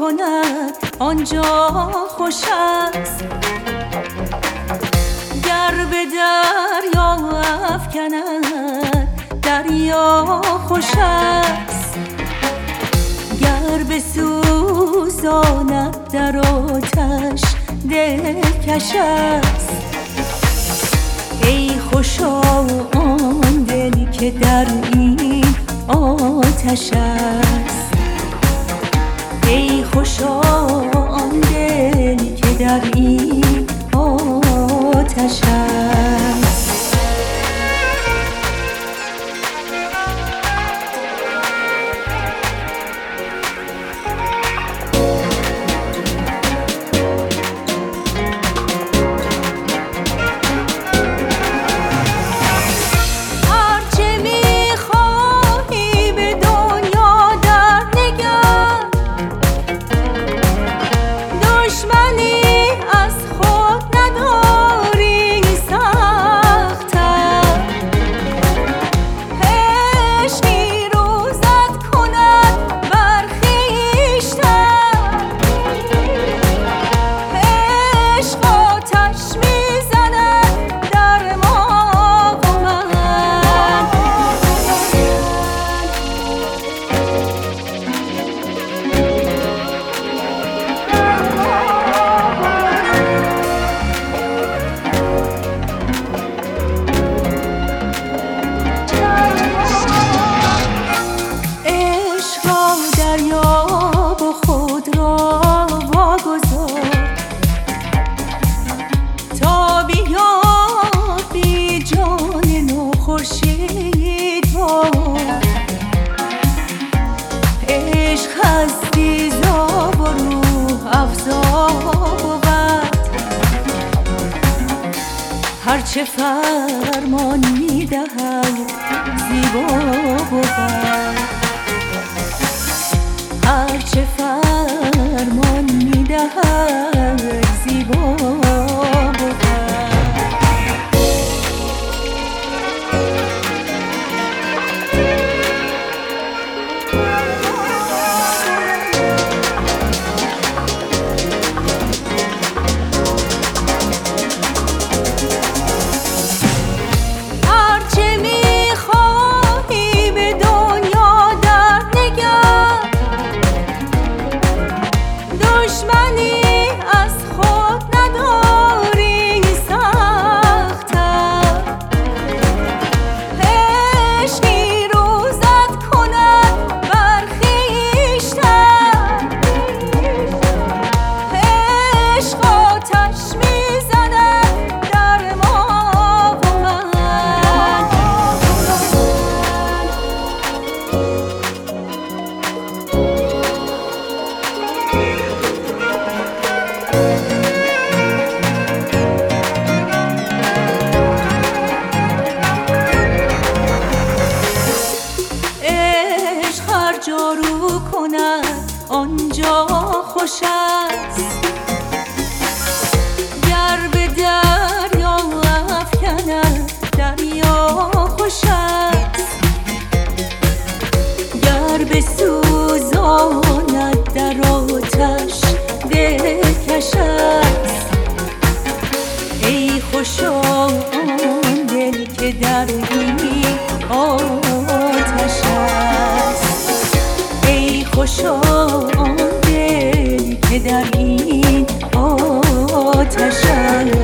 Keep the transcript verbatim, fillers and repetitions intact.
کند آنجا خوش است. گر به دریا افکند دریا خوش است. گر بسوزاند در آتش دلکش است. ای خوشا آن دل که در این آتش است. ای خوشا آن دل که در این آتش است. هرچه فرمان می‌دهد زیبا بود. هرچه فرمان می‌دهد زیبا بود. جارو کند آنجا خوش است. گر به دریا افکند دریا خوش است. گر بسوزاند در آتش دلکش است. ای خوشا آن دل که در این آتش است. خوشا آن دل که در این آتش است.